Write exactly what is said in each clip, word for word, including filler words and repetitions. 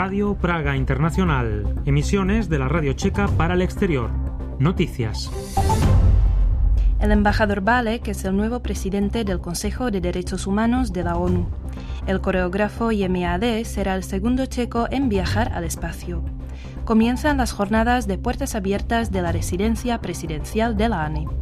Radio Praga Internacional. Emisiones de la Radio Checa para el exterior. Noticias. El embajador Balek es el nuevo presidente del Consejo de Derechos Humanos de la ONU. El coreógrafo Yemi Ade será el segundo checo en viajar al espacio. Comienzan las jornadas de puertas abiertas de la residencia presidencial de la A N I.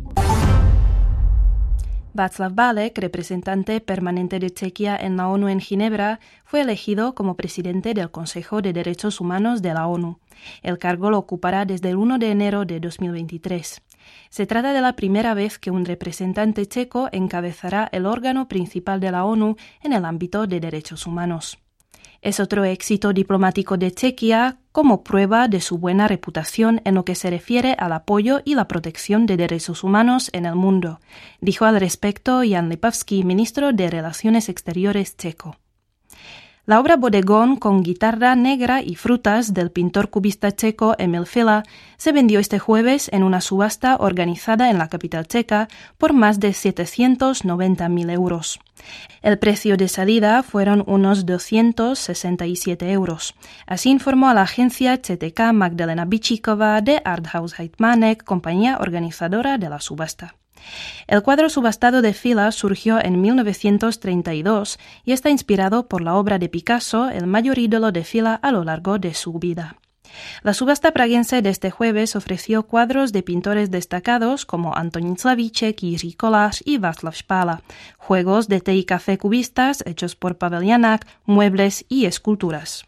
Václav Balek, representante permanente de Chequia en la ONU en Ginebra, fue elegido como presidente del Consejo de Derechos Humanos de la ONU. El cargo lo ocupará desde el primero de enero de dos mil veintitrés. Se trata de la primera vez que un representante checo encabezará el órgano principal de la ONU en el ámbito de derechos humanos. Es otro éxito diplomático de Chequia como prueba de su buena reputación en lo que se refiere al apoyo y la protección de derechos humanos en el mundo, dijo al respecto Jan Lipavský, ministro de Relaciones Exteriores checo. La obra Bodegón con guitarra negra y frutas del pintor cubista checo Emil Fila se vendió este jueves en una subasta organizada en la capital checa por más de setecientos noventa mil euros. El precio de salida fueron unos doscientos sesenta y siete euros. Así informó a la agencia C T K Magdalena Bičíková de Arthouse Heitmanek, compañía organizadora de la subasta. El cuadro subastado de Fila surgió en mil novecientos treinta y dos y está inspirado por la obra de Picasso, el mayor ídolo de Fila a lo largo de su vida. La subasta praguense de este jueves ofreció cuadros de pintores destacados como Antonín Slavíček, Jiří Kolář y Václav Špála, juegos de té y café cubistas hechos por Pavel Janák, muebles y esculturas.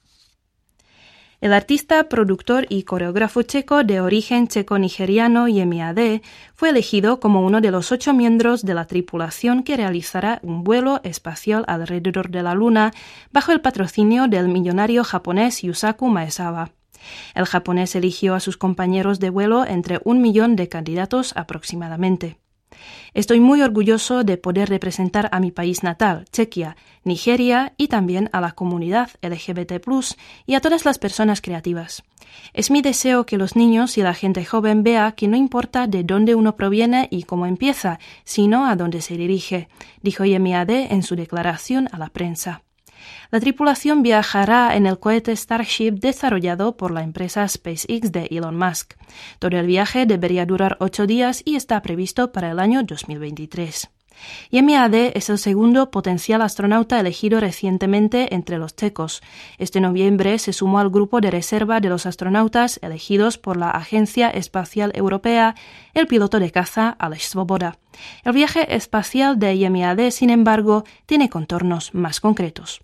El artista, productor y coreógrafo checo de origen checo-nigeriano Yemi Ade fue elegido como uno de los ocho miembros de la tripulación que realizará un vuelo espacial alrededor de la Luna bajo el patrocinio del millonario japonés Yusaku Maezawa. El japonés eligió a sus compañeros de vuelo entre un millón de candidatos aproximadamente. Estoy muy orgulloso de poder representar a mi país natal, Chequia, Nigeria y también a la comunidad L G B T plus, y a todas las personas creativas. Es mi deseo que los niños y la gente joven vea que no importa de dónde uno proviene y cómo empieza, sino a dónde se dirige, dijo Yemi Ade en su declaración a la prensa. La tripulación viajará en el cohete Starship desarrollado por la empresa SpaceX de Elon Musk. Todo el viaje debería durar ocho días y está previsto para el año dos mil veintitrés. Yemi Ade es el segundo potencial astronauta elegido recientemente entre los checos. Este noviembre se sumó al grupo de reserva de los astronautas elegidos por la Agencia Espacial Europea el piloto de caza Aleš Svoboda. El viaje espacial de Yemi Ade, sin embargo, tiene contornos más concretos.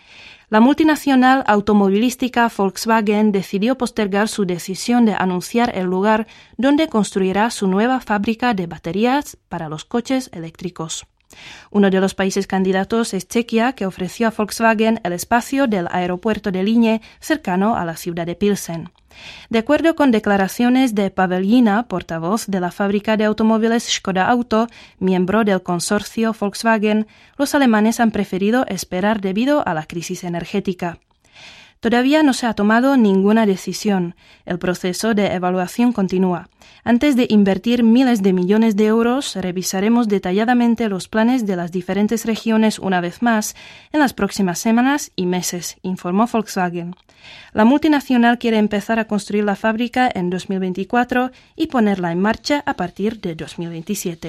La multinacional automovilística Volkswagen decidió postergar su decisión de anunciar el lugar donde construirá su nueva fábrica de baterías para los coches eléctricos. Uno de los países candidatos es Chequia, que ofreció a Volkswagen el espacio del aeropuerto de Lině, cercano a la ciudad de Pilsen. De acuerdo con declaraciones de Pavel Jina, portavoz de la fábrica de automóviles Škoda Auto, miembro del consorcio Volkswagen, los alemanes han preferido esperar debido a la crisis energética. Todavía no se ha tomado ninguna decisión. El proceso de evaluación continúa. Antes de invertir miles de millones de euros, revisaremos detalladamente los planes de las diferentes regiones una vez más en las próximas semanas y meses, informó Volkswagen. La multinacional quiere empezar a construir la fábrica en dos mil veinticuatro y ponerla en marcha a partir de dos mil veintisiete.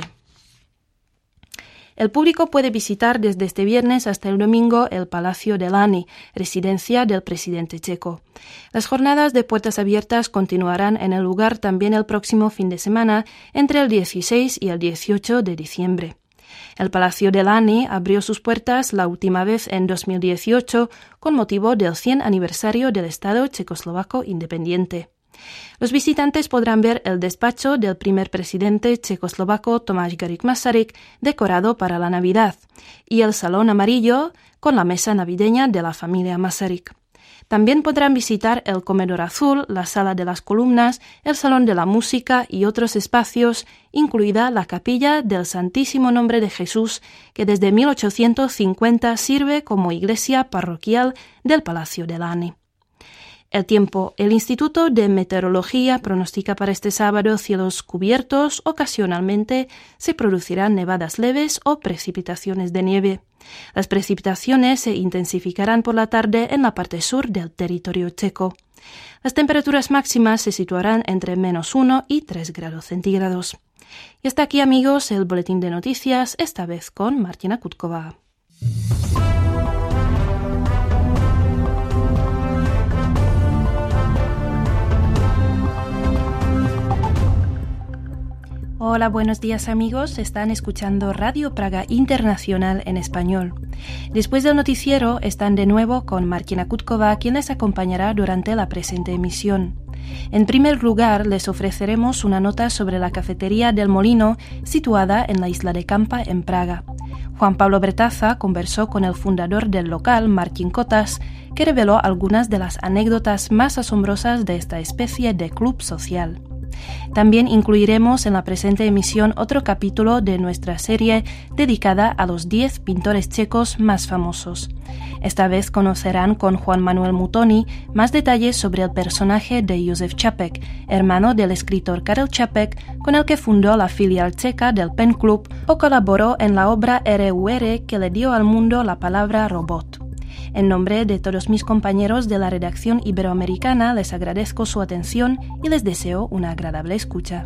El público puede visitar desde este viernes hasta el domingo el Palacio de la A N I, residencia del presidente checo. Las jornadas de puertas abiertas continuarán en el lugar también el próximo fin de semana, entre el dieciséis y el dieciocho de diciembre. El Palacio de la A N I abrió sus puertas la última vez en dos mil dieciocho con motivo del cien aniversario del Estado checoslovaco independiente. Los visitantes podrán ver el despacho del primer presidente checoslovaco Tomáš Garrigue Masaryk decorado para la Navidad y el salón amarillo con la mesa navideña de la familia Masaryk. También podrán visitar el comedor azul, la sala de las columnas, el salón de la música y otros espacios, incluida la capilla del Santísimo Nombre de Jesús, que desde mil ochocientos cincuenta sirve como iglesia parroquial del Palacio de la A N I. El tiempo. El Instituto de Meteorología pronostica para este sábado cielos cubiertos. Ocasionalmente se producirán nevadas leves o precipitaciones de nieve. Las precipitaciones se intensificarán por la tarde en la parte sur del territorio checo. Las temperaturas máximas se situarán entre menos uno y tres grados centígrados. Y hasta aquí, amigos, el boletín de noticias, esta vez con Martina Kutkova. Hola, buenos días amigos, están escuchando Radio Praga Internacional en español. Después del noticiero están de nuevo con Martina Kutkova, quien les acompañará durante la presente emisión. En primer lugar, les ofreceremos una nota sobre la cafetería del Molino, situada en la isla de Kampa, en Praga. Juan Pablo Bertaza conversó con el fundador del local, Martin Kotas, que reveló algunas de las anécdotas más asombrosas de esta especie de club social. También incluiremos en la presente emisión otro capítulo de nuestra serie dedicada a los diez pintores checos más famosos. Esta vez conocerán con Juan Manuel Mutoni más detalles sobre el personaje de Josef Čapek, hermano del escritor Karel Čapek, con el que fundó la filial checa del Pen Club o colaboró en la obra R U R que le dio al mundo la palabra robot. En nombre de todos mis compañeros de la redacción iberoamericana les agradezco su atención y les deseo una agradable escucha.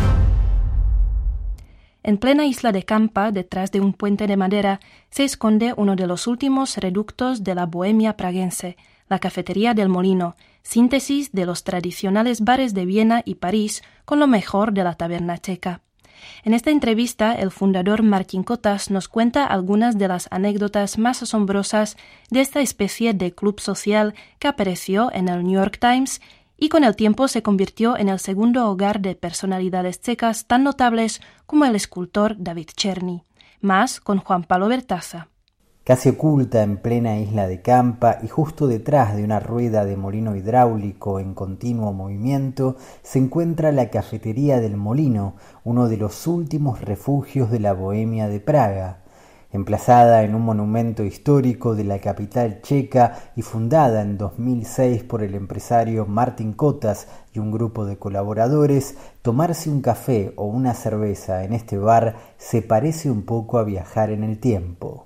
En plena isla de Kampa, detrás de un puente de madera, se esconde uno de los últimos reductos de la bohemia praguense, la Cafetería del Molino, síntesis de los tradicionales bares de Viena y París con lo mejor de la taberna checa. En esta entrevista, el fundador Martin Kotas nos cuenta algunas de las anécdotas más asombrosas de esta especie de club social que apareció en el New York Times y con el tiempo se convirtió en el segundo hogar de personalidades checas tan notables como el escultor David Černý. Más con Juan Pablo Bertaza. Casi oculta en plena isla de Kampa y justo detrás de una rueda de molino hidráulico en continuo movimiento, se encuentra la Cafetería del Molino, uno de los últimos refugios de la bohemia de Praga. Emplazada en un monumento histórico de la capital checa y fundada en dos mil seis por el empresario Martin Kotas y un grupo de colaboradores, tomarse un café o una cerveza en este bar se parece un poco a viajar en el tiempo.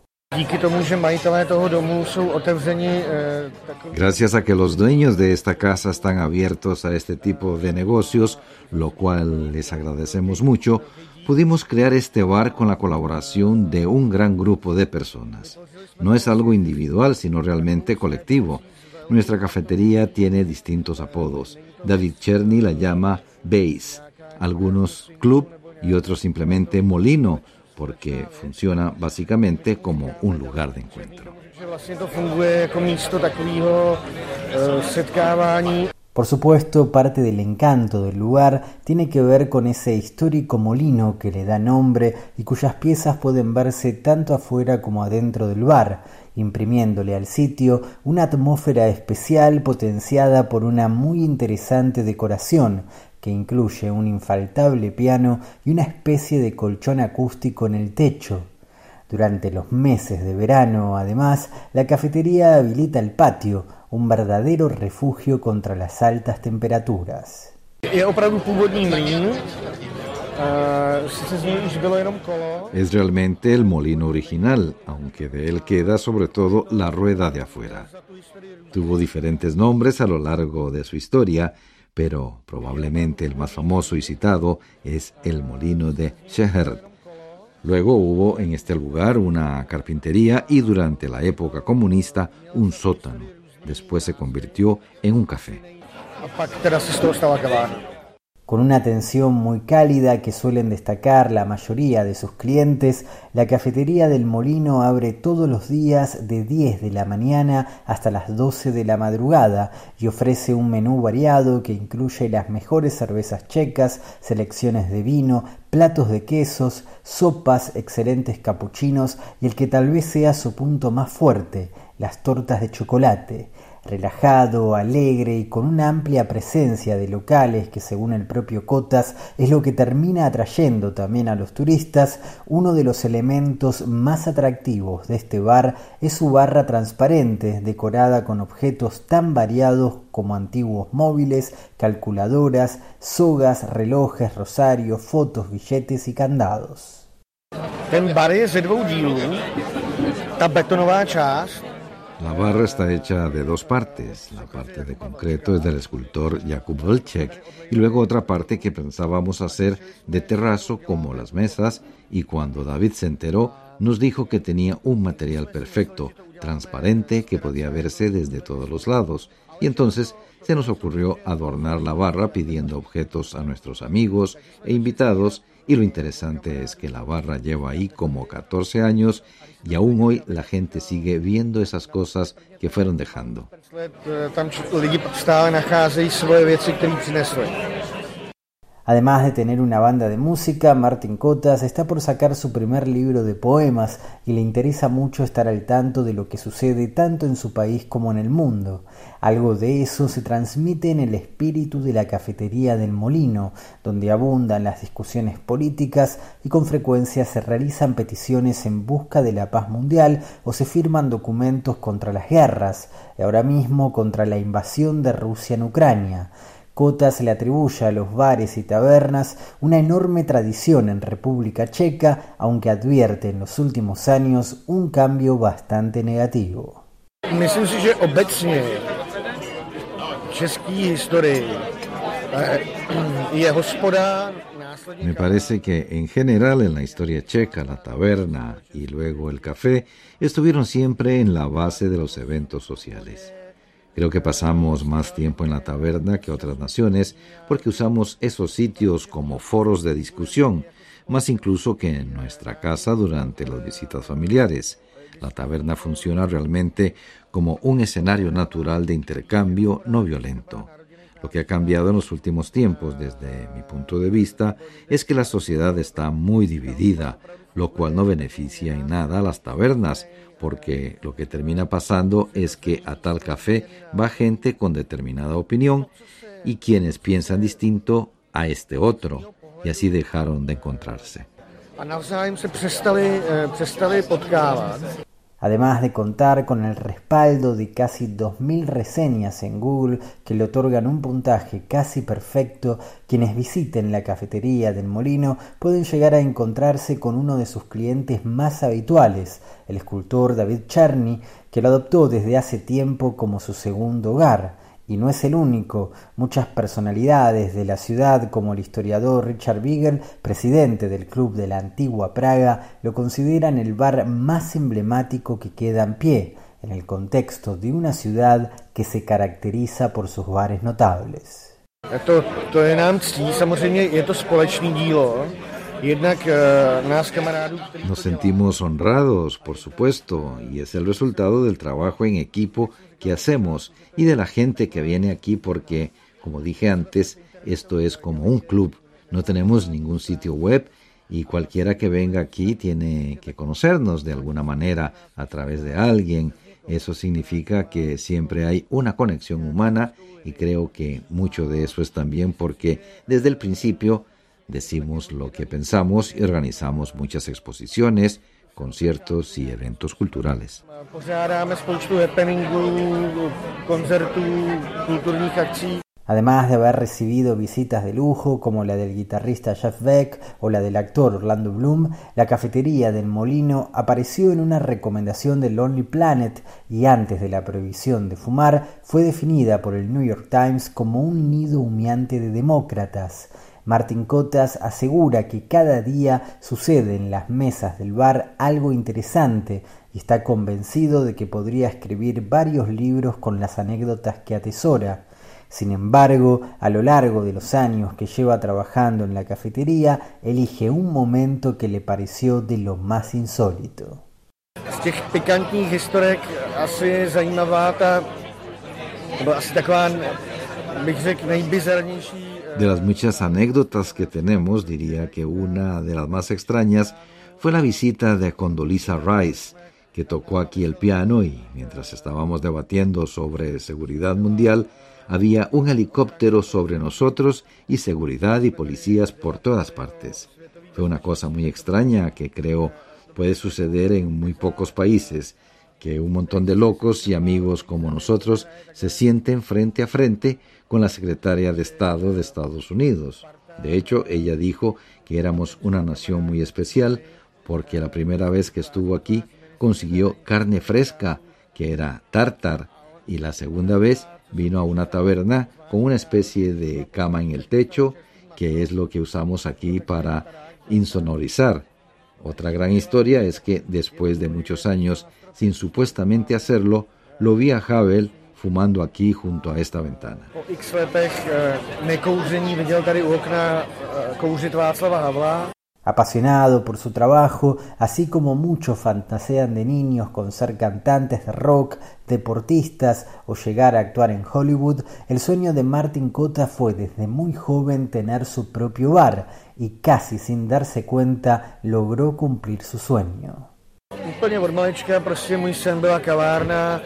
Gracias a que los dueños de esta casa están abiertos a este tipo de negocios, lo cual les agradecemos mucho, pudimos crear este bar con la colaboración de un gran grupo de personas. No es algo individual, sino realmente colectivo. Nuestra cafetería tiene distintos apodos. David Černý la llama Base, algunos Club y otros simplemente Molino, porque funciona básicamente como un lugar de encuentro. Por supuesto, parte del encanto del lugar tiene que ver con ese histórico molino que le da nombre y cuyas piezas pueden verse tanto afuera como adentro del bar, imprimiéndole al sitio una atmósfera especial potenciada por una muy interesante decoración que incluye un infaltable piano y una especie de colchón acústico en el techo. Durante los meses de verano, además, la cafetería habilita el patio, un verdadero refugio contra las altas temperaturas. Es realmente el molino original, aunque de él queda sobre todo la rueda de afuera. Tuvo diferentes nombres a lo largo de su historia, pero probablemente el más famoso y citado es el molino de Šehrd. Luego hubo en este lugar una carpintería y durante la época comunista un sótano. Después se convirtió en un café. Con una atención muy cálida que suelen destacar la mayoría de sus clientes, la Cafetería del Molino abre todos los días de diez de la mañana hasta las doce de la madrugada y ofrece un menú variado que incluye las mejores cervezas checas, selecciones de vino, platos de quesos, sopas, excelentes capuchinos y el que tal vez sea su punto más fuerte, las tortas de chocolate. relajado, alegre y con una amplia presencia de locales que, según el propio Cotas, es lo que termina atrayendo también a los turistas. Uno de los elementos más atractivos de este bar es su barra transparente, decorada con objetos tan variados como antiguos móviles, calculadoras, sogas, relojes, rosarios, fotos, billetes y candados. Ten bar je ze dvou dílů. Ta betonová část. La barra está hecha de dos partes. La parte de concreto es del escultor Jakub Vlček y luego otra parte que pensábamos hacer de terrazo como las mesas, y cuando David se enteró nos dijo que tenía un material perfecto, transparente, que podía verse desde todos los lados, y entonces se nos ocurrió adornar la barra pidiendo objetos a nuestros amigos e invitados. Y lo interesante es que la barra lleva ahí como catorce años y aún hoy la gente sigue viendo esas cosas que fueron dejando. Además de tener una banda de música, Martin Cotas está por sacar su primer libro de poemas y le interesa mucho estar al tanto de lo que sucede tanto en su país como en el mundo. Algo de eso se transmite en el espíritu de la cafetería del Molino, donde abundan las discusiones políticas y con frecuencia se realizan peticiones en busca de la paz mundial o se firman documentos contra las guerras, y ahora mismo contra la invasión de Rusia en Ucrania. Cotas le atribuye a los bares y tabernas una enorme tradición en República Checa, aunque advierte en los últimos años un cambio bastante negativo. Myslím si, že obecně český historii je hospoda. Me parece que en general en la historia checa la taberna y luego el café estuvieron siempre en la base de los eventos sociales. Creo que pasamos más tiempo en la taberna que otras naciones porque usamos esos sitios como foros de discusión, más incluso que en nuestra casa durante las visitas familiares. La taberna funciona realmente como un escenario natural de intercambio no violento. Lo que ha cambiado en los últimos tiempos, desde mi punto de vista, es que la sociedad está muy dividida, lo cual no beneficia en nada a las tabernas, porque lo que termina pasando es que a tal café va gente con determinada opinión y quienes piensan distinto a este otro, y así dejaron de encontrarse. Además de contar con el respaldo de casi dos mil reseñas en Google que le otorgan un puntaje casi perfecto, quienes visiten la cafetería del Molino pueden llegar a encontrarse con uno de sus clientes más habituales, el escultor David Cherny, que lo adoptó desde hace tiempo como su segundo hogar. Y no es el único. Muchas personalidades de la ciudad, como el historiador Richard Beagle, presidente del Club de la Antigua Praga, lo consideran el bar más emblemático que queda en pie, en el contexto de una ciudad que se caracteriza por sus bares notables. To, to je nám ctí, samozřejmě je to společné dílo. Nos sentimos honrados, por supuesto, y es el resultado del trabajo en equipo que hacemos y de la gente que viene aquí porque, como dije antes, esto es como un club. No tenemos ningún sitio web y cualquiera que venga aquí tiene que conocernos de alguna manera a través de alguien. Eso significa que siempre hay una conexión humana y creo que mucho de eso es también porque desde el principio decimos lo que pensamos y organizamos muchas exposiciones, conciertos y eventos culturales. Además de haber recibido visitas de lujo como la del guitarrista Jeff Beck o la del actor Orlando Bloom, la cafetería del Molino apareció en una recomendación de Lonely Planet y antes de la prohibición de fumar fue definida por el New York Times como un nido humeante de demócratas. Martin Cotas asegura que cada día sucede en las mesas del bar algo interesante y está convencido de que podría escribir varios libros con las anécdotas que atesora. Sin embargo, a lo largo de los años que lleva trabajando en la cafetería, elige un momento que le pareció de lo más insólito. Z těch pikantních historek asi zajímavá ta, nebo asi taková, bych řekl, nejbizarnější. De las muchas anécdotas que tenemos, diría que una de las más extrañas fue la visita de Condoleezza Rice, que tocó aquí el piano y mientras estábamos debatiendo sobre seguridad mundial, había un helicóptero sobre nosotros y seguridad y policías por todas partes. Fue una cosa muy extraña que creo puede suceder en muy pocos países, que un montón de locos y amigos como nosotros se sienten frente a frente con la secretaria de Estado de Estados Unidos. De hecho, ella dijo que éramos una nación muy especial porque la primera vez que estuvo aquí consiguió carne fresca, que era tártar, y la segunda vez vino a una taberna con una especie de cama en el techo, que es lo que usamos aquí para insonorizar. Otra gran historia es que después de muchos años sin supuestamente hacerlo, lo vi a Havel fumando aquí junto a esta ventana. Po x letech nekouření viděl tady u okna kouřit Václava Havla. Apasionado por su trabajo, así como muchos fantasean de niños con ser cantantes de rock, deportistas o llegar a actuar en Hollywood, el sueño de Martin Kota fue desde muy joven tener su propio bar y casi sin darse cuenta logró cumplir su sueño. Úplně od malička prostě můj sen byla kavárna,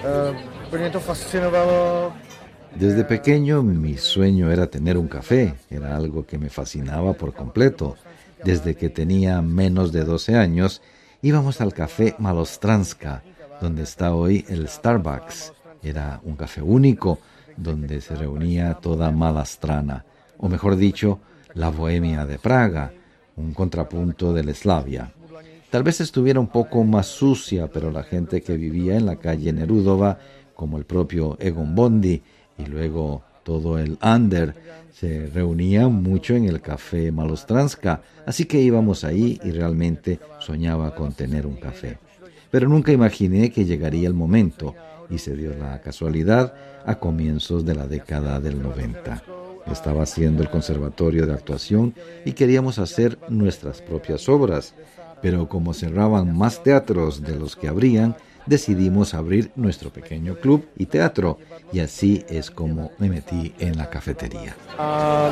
úplně mě to fascinovalo. Desde pequeño mi sueño era tener un café, era algo que me fascinaba por completo. Desde que tenía menos de doce años, íbamos al café Malostranska, donde está hoy el Starbucks. Era un café único, donde se reunía toda Malastrana, o mejor dicho, la Bohemia de Praga, un contrapunto de la Eslavia. Tal vez estuviera un poco más sucia, pero la gente que vivía en la calle Nerudova, como el propio Egon Bondi y luego todo el Under, se reunía mucho en el café Malostranska, así que íbamos ahí y realmente soñaba con tener un café. Pero nunca imaginé que llegaría el momento, y se dio la casualidad a comienzos de la década del noventa. Estaba haciendo el conservatorio de actuación y queríamos hacer nuestras propias obras, pero como cerraban más teatros de los que abrían, decidimos abrir nuestro pequeño club y teatro, y así es como me metí en la cafetería. A,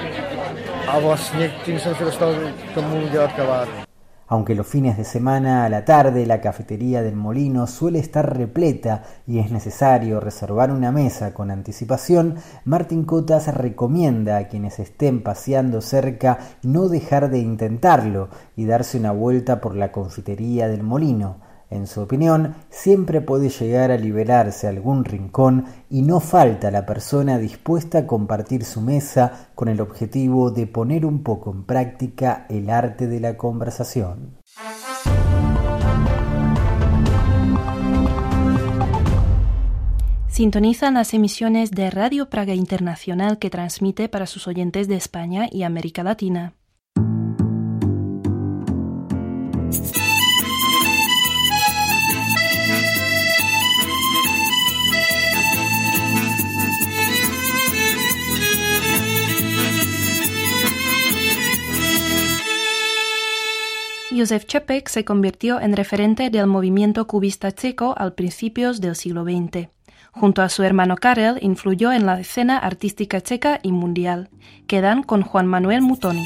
a vlastně tím jsem se dostal k tomu dělat kavárnu. Aunque los fines de semana a la tarde la cafetería del Molino suele estar repleta y es necesario reservar una mesa con anticipación, Martin Kota recomienda a quienes estén paseando cerca no dejar de intentarlo y darse una vuelta por la confitería del Molino. En su opinión, siempre puede llegar a liberarse algún rincón y no falta la persona dispuesta a compartir su mesa con el objetivo de poner un poco en práctica el arte de la conversación. Sintonizan las emisiones de Radio Praga Internacional que transmite para sus oyentes de España y América Latina. Josef Čapek se convirtió en referente del movimiento cubista checo al principios del siglo veinte. Junto a su hermano Karel influyó en la escena artística checa y mundial. Quedan con Juan Manuel Mutoni.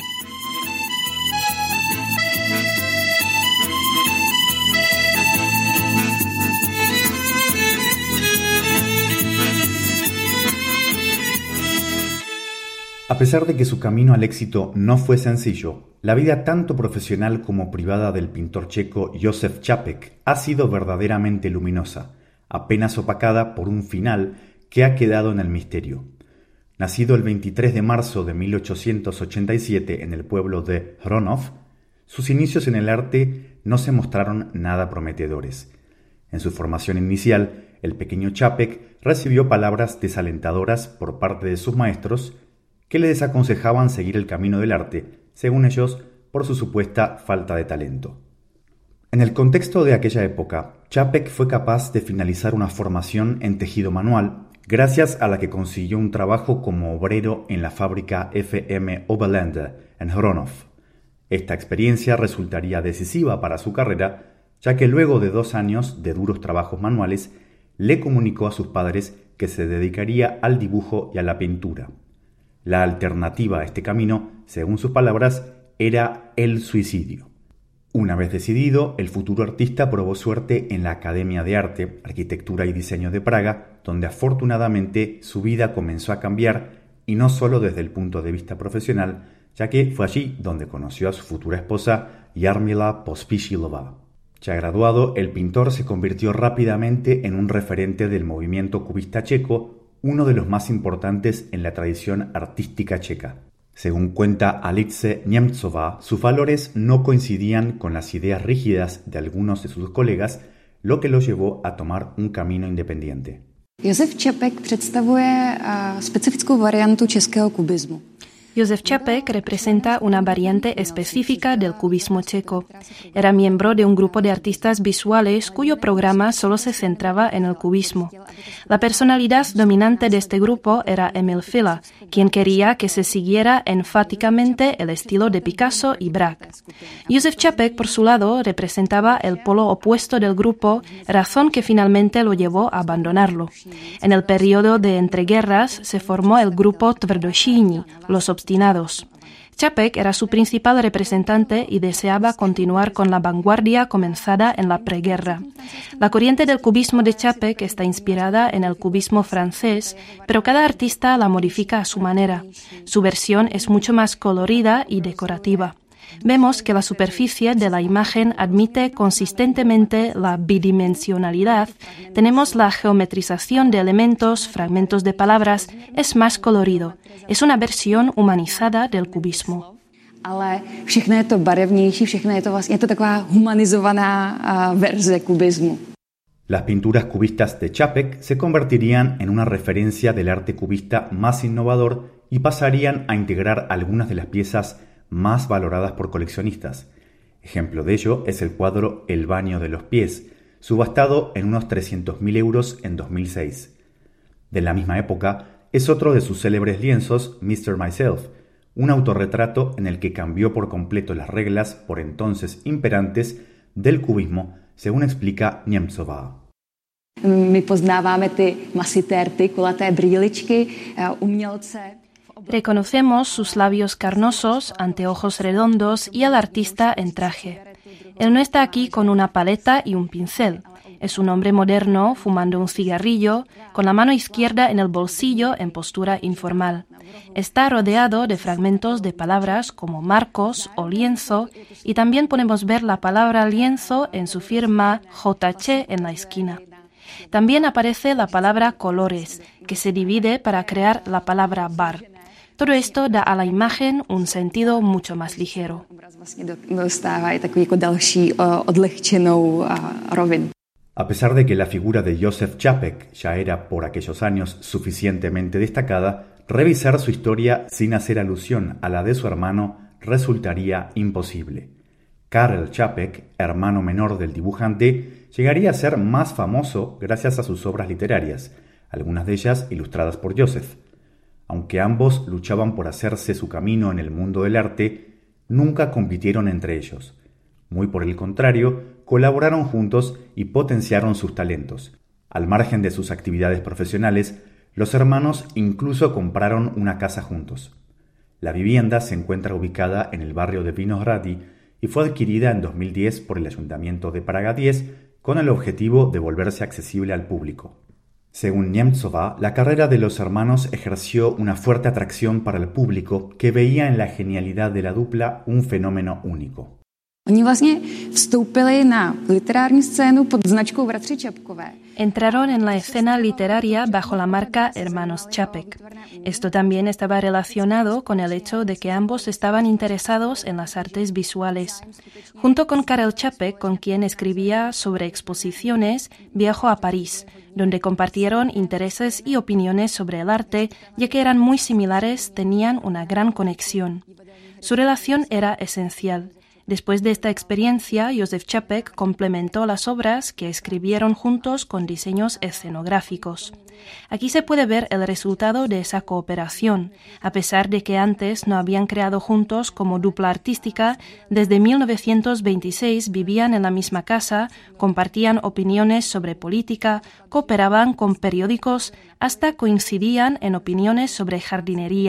A pesar de que su camino al éxito no fue sencillo, la vida tanto profesional como privada del pintor checo Josef Čapek ha sido verdaderamente luminosa, apenas opacada por un final que ha quedado en el misterio. Nacido el veintitrés de marzo de mil ochocientos ochenta y siete en el pueblo de Hronov, sus inicios en el arte no se mostraron nada prometedores. En su formación inicial, el pequeño Čapek recibió palabras desalentadoras por parte de sus maestros que le desaconsejaban seguir el camino del arte, según ellos, por su supuesta falta de talento. En el contexto de aquella época, Čapek fue capaz de finalizar una formación en tejido manual, gracias a la que consiguió un trabajo como obrero en la fábrica F M Oberländer en Hronov. Esta experiencia resultaría decisiva para su carrera, ya que luego de dos años de duros trabajos manuales, le comunicó a sus padres que se dedicaría al dibujo y a la pintura. La alternativa a este camino, según sus palabras, era el suicidio. Una vez decidido, el futuro artista probó suerte en la Academia de Arte, Arquitectura y Diseño de Praga, donde afortunadamente su vida comenzó a cambiar, y no solo desde el punto de vista profesional, ya que fue allí donde conoció a su futura esposa, Jarmila Pospíšilova. Ya graduado, el pintor se convirtió rápidamente en un referente del movimiento cubista checo, uno de los más importantes en la tradición artística checa. Según cuenta Alice Němcová, sus valores no coincidían con las ideas rígidas de algunos de sus colegas, lo que lo llevó a tomar un camino independiente. Josef Čapek představuje specifickou variantu českého kubismu. Josef Čapek representa una variante específica del cubismo checo. Era miembro de un grupo de artistas visuales cuyo programa solo se centraba en el cubismo. La personalidad dominante de este grupo era Emil Fila, quien quería que se siguiera enfáticamente el estilo de Picasso y Braque. Josef Čapek, por su lado, representaba el polo opuesto del grupo, razón que finalmente lo llevó a abandonarlo. En el periodo de entreguerras se formó el grupo Tvrdošíni, los obstinados. Čapek era su principal representante y deseaba continuar con la vanguardia comenzada en la preguerra. La corriente del cubismo de Čapek está inspirada en el cubismo francés, pero cada artista la modifica a su manera. Su versión es mucho más colorida y decorativa. Vemos que la superficie de la imagen admite consistentemente la bidimensionalidad, tenemos la geometrización de elementos, fragmentos de palabras, es más colorido. Es una versión humanizada del cubismo. Ale všechno je to barevnější, všechno je to vlastně je to taková humanizovaná verze kubismu. Las pinturas cubistas de Čapek se convertirían en una referencia del arte cubista más innovador y pasarían a integrar algunas de las piezas más valoradas por coleccionistas. Ejemplo de ello es el cuadro El baño de los pies, subastado en unos trescientos mil euros en dos mil seis. De la misma época es otro de sus célebres lienzos, mister Myself, un autorretrato en el que cambió por completo las reglas, por entonces imperantes, del cubismo, según explica Němcová. My poznáváme ty masité rty, kulaté brýličky, umělce. Reconocemos sus labios carnosos, anteojos redondos y al artista en traje. Él no está aquí con una paleta y un pincel. Es un hombre moderno fumando un cigarrillo, con la mano izquierda en el bolsillo en postura informal. Está rodeado de fragmentos de palabras como marcos o lienzo y también podemos ver la palabra lienzo en su firma J H en la esquina. También aparece la palabra colores, que se divide para crear la palabra bar. Todo esto da a la imagen un sentido mucho más ligero. A pesar de que la figura de Josef Čapek ya era por aquellos años suficientemente destacada, revisar su historia sin hacer alusión a la de su hermano resultaría imposible. Karel Čapek, hermano menor del dibujante, llegaría a ser más famoso gracias a sus obras literarias, algunas de ellas ilustradas por Josef. Aunque ambos luchaban por hacerse su camino en el mundo del arte, nunca compitieron entre ellos. Muy por el contrario, colaboraron juntos y potenciaron sus talentos. Al margen de sus actividades profesionales, los hermanos incluso compraron una casa juntos. La vivienda se encuentra ubicada en el barrio de Vinohrady y fue adquirida en dos mil diez por el Ayuntamiento de Praga diez con el objetivo de volverse accesible al público. Según Němcová, la carrera de los hermanos ejerció una fuerte atracción para el público que veía en la genialidad de la dupla un fenómeno único. Oni vlastně vstoupili na literární scénu pod značkou Bratři Čapkové. Entraron en la escena literaria bajo la marca Hermanos Čapek. Esto también estaba relacionado con el hecho de que ambos estaban interesados en las artes visuales. Junto con Karel Čapek, con quien escribía sobre exposiciones, viajó a París, donde compartieron intereses y opiniones sobre el arte, ya que eran muy similares, tenían una gran conexión. Su relación era esencial. Después de esta experiencia, Josef Čapek complementó las obras que escribieron juntos con diseños escenográficos. Aquí se puede ver el resultado de esa cooperación. A pesar de que antes no habían creado juntos como dupla artística, desde mil novecientos veintiséis vivían en la misma casa, compartían opiniones sobre política, cooperaban con periódicos, hasta coincidían en opiniones sobre jardinería.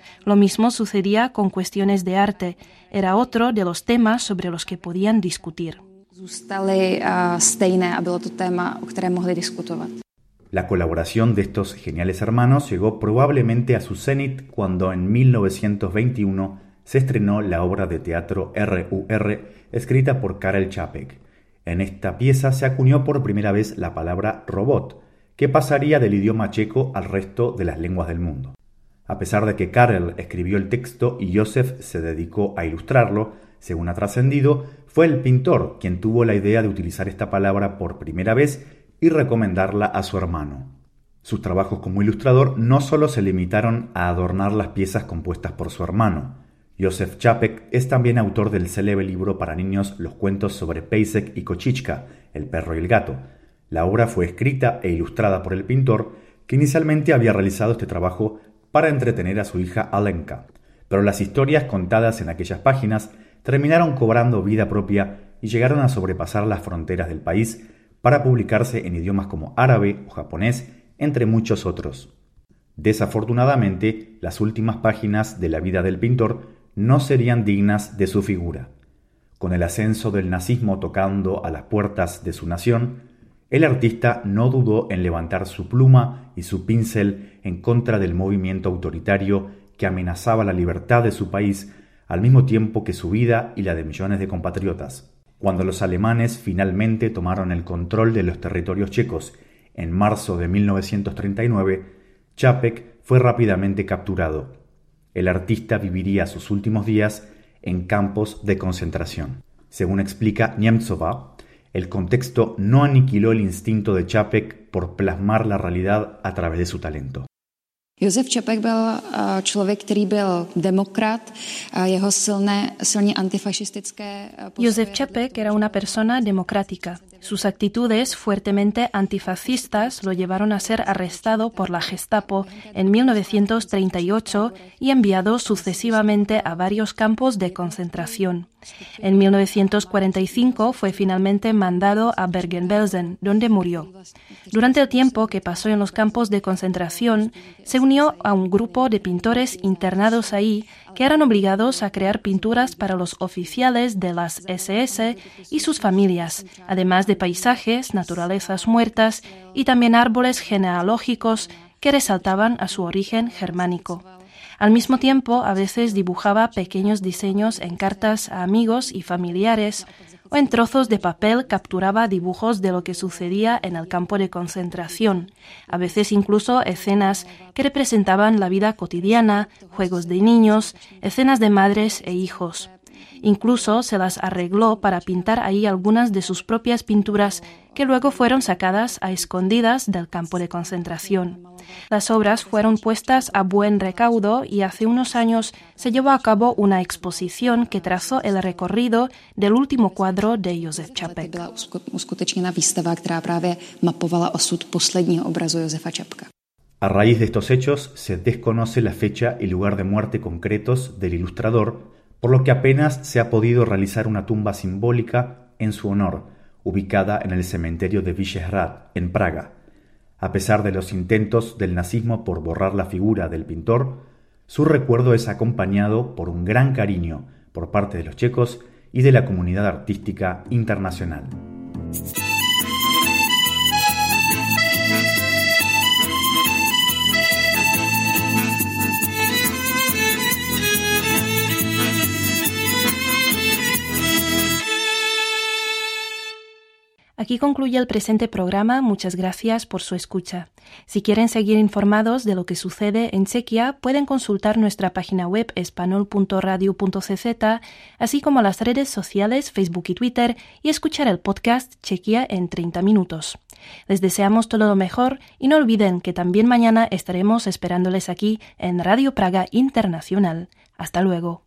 Lo mismo sucedía con cuestiones de arte. Era otro de los temas sobre los que podían discutir. Zůstaly stejné a bylo to téma, o kterém mohli diskutovat. La colaboración de estos geniales hermanos llegó probablemente a su cenit cuando en mil novecientos veintiuno se estrenó la obra de teatro R U R escrita por Karel Čapek. En esta pieza se acuñó por primera vez la palabra robot, que pasaría del idioma checo al resto de las lenguas del mundo. A pesar de que Karel escribió el texto y Josef se dedicó a ilustrarlo, según ha trascendido, fue el pintor quien tuvo la idea de utilizar esta palabra por primera vez y recomendarla a su hermano. Sus trabajos como ilustrador no solo se limitaron a adornar las piezas compuestas por su hermano. Josef Čapek es también autor del célebre libro para niños Los cuentos sobre Pejsek y Kočička, el perro y el gato. La obra fue escrita e ilustrada por el pintor, que inicialmente había realizado este trabajo para entretener a su hija Alenka. Pero las historias contadas en aquellas páginas terminaron cobrando vida propia y llegaron a sobrepasar las fronteras del país para publicarse en idiomas como árabe o japonés, entre muchos otros. Desafortunadamente, las últimas páginas de la vida del pintor no serían dignas de su figura. Con el ascenso del nazismo tocando a las puertas de su nación, el artista no dudó en levantar su pluma y su pincel en contra del movimiento autoritario que amenazaba la libertad de su país al mismo tiempo que su vida y la de millones de compatriotas. Cuando los alemanes finalmente tomaron el control de los territorios checos en marzo de mil novecientos treinta y nueve, Čapek fue rápidamente capturado. El artista viviría sus últimos días en campos de concentración. Según explica Němcová, el contexto no aniquiló el instinto de Čapek por plasmar la realidad a través de su talento. Josef Čapek byl člověk, který byl demokrat, jeho silné, silně antifašistické postoje. Josef Čapek era una persona democrática. Sus actitudes fuertemente antifascistas lo llevaron a ser arrestado por la Gestapo en mil novecientos treinta y ocho y enviado sucesivamente a varios campos de concentración. En mil novecientos cuarenta y cinco fue finalmente mandado a Bergen-Belsen, donde murió. Durante el tiempo que pasó en los campos de concentración, se unió a un grupo de pintores internados ahí que eran obligados a crear pinturas para los oficiales de las ese ese y sus familias, además de paisajes, naturalezas muertas y también árboles genealógicos que resaltaban a su origen germánico. Al mismo tiempo, a veces dibujaba pequeños diseños en cartas a amigos y familiares, o en trozos de papel capturaba dibujos de lo que sucedía en el campo de concentración, a veces incluso escenas que representaban la vida cotidiana, juegos de niños, escenas de madres e hijos. Incluso se las arregló para pintar ahí algunas de sus propias pinturas que luego fueron sacadas a escondidas del campo de concentración. Las obras fueron puestas a buen recaudo y hace unos años se llevó a cabo una exposición que trazó el recorrido del último cuadro de Josef Čapek. Byla uskutečněna výstava, která právě mapovala osud posledního obrazu Josefa Čapka. A raíz de estos hechos se desconoce la fecha y lugar de muerte concretos del ilustrador, por lo que apenas se ha podido realizar una tumba simbólica en su honor, ubicada en el cementerio de Vyšehrad, en Praga. A pesar de los intentos del nazismo por borrar la figura del pintor, su recuerdo es acompañado por un gran cariño por parte de los checos y de la comunidad artística internacional. Aquí concluye el presente programa. Muchas gracias por su escucha. Si quieren seguir informados de lo que sucede en Chequia, pueden consultar nuestra página web espanol punto radio punto ce zeta, así como las redes sociales Facebook y Twitter, y escuchar el podcast Chequia en treinta minutos. Les deseamos todo lo mejor y no olviden que también mañana estaremos esperándoles aquí en Radio Praga Internacional. Hasta luego.